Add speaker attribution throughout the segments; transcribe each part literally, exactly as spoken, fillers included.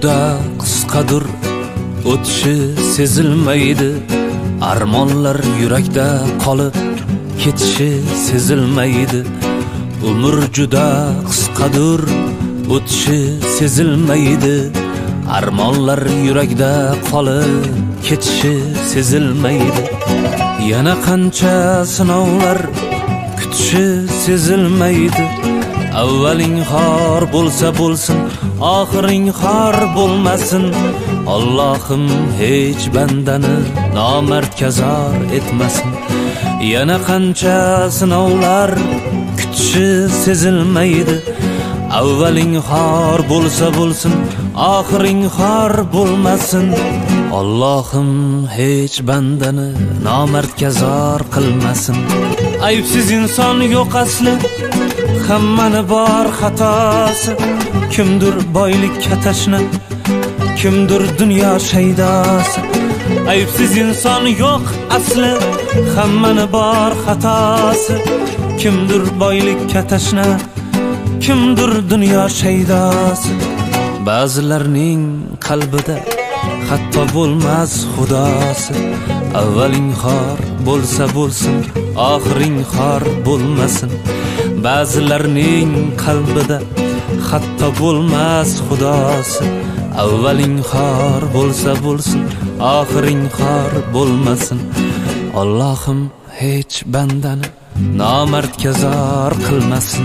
Speaker 1: juda qisqadir, o'tishi sezilmaydi. Armonlar yurakda qolib ketishi sezilmaydi. Umr juda qisqadir, o'tishi sezilmaydi. Armonlar yurakda qolib ketishi sezilmaydi. Yana qancha sinovlar kutishi sezilmaydi. Avvaling xor bo'lsa bo'lsin, oxiring xor bo'lmasin. Allohim hech bandani nomardga zor etmasin. Yana qancha sinovlar kutishi sezilmaydi. Avvaling xor bo'lsa bo'lsin, oxiring xor bo'lmasin. Allohim hech bandani nomardga zor qilmasin. Aybsiz inson yo'q asli, hammani bor xatosi. Kimdir boylikka tashna, kimdir dunyo shaydosi. Aybsiz inson yo'q asli, hammani bor xatosi. Kimdir boylikka tashna, kimdir dunyo shaydosi. Ba'zilarning qalbida hatto bo'lmas xudosi. Avvaling xor bo'lsa bo'lsin, oxiring xor bo'lmasin. Ba'zilarning qalbida hatto bo'lmas xudosi. Avvaling xor bo'lsa bo'lsin, oxiring xor bo'lmasin. Allohim hech bandani nomardga zor qilmasin.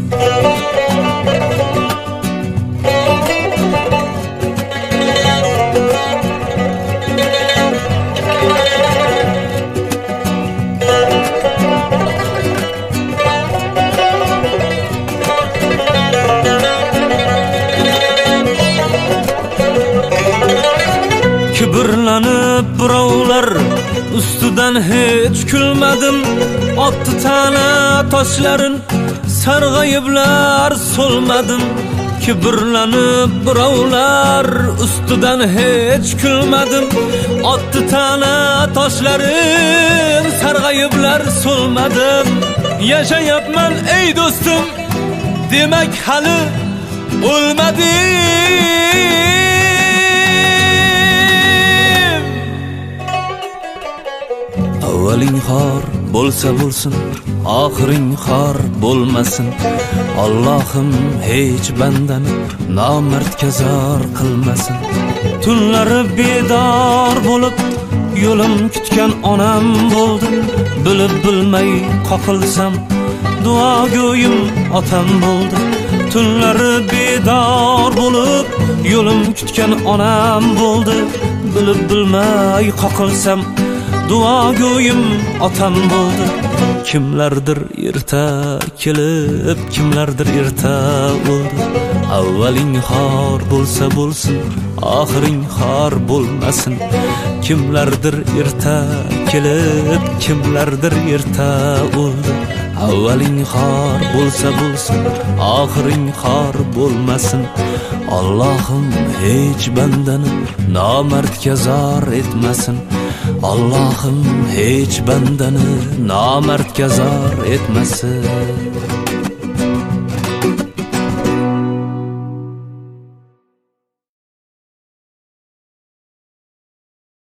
Speaker 1: Kibrlanib birovlar ustidan hech kulmadim. Otdi tana toshlarin sarg'ayiblar so'lmadim. Kibrlanib birovlar ustidan hech kulmadim. Otdi tana toshlarin sarg'ayiblar so'lmadim. Yashayapman ey do'stim, demak hali o'lmadim. Avvaling xor bo'lsa bo'lsin, oxiring xor bo'lmasin. Allohim hech bandani nomardga zor qilmasin. Tunlari bedor bo'lib yo'lim kutgan onam bo'ldi. Bilib bilmay qoqilsam duogo'yim otam bo'ldi. Tunlari bedor bo'lib yo'lim kutgan onam bo'ldi. Bilib bilmay qoqilsam duogo'yim otam bo'ldi. Kimlardir erta kelib, kimlardir erta o'ldi. Avvaling xor bo'lsa bo'lsin, oxiring xor bo'lmasin. Kimlardir erta kelib, kimlardir erta o'ldi. Avvaling xor bo'lsa bo'lsin, oxiring xor bo'lmasin. Allohim hech bandani nomardga zor etmasin. Allohim hech bandani nomardga zor etmasin.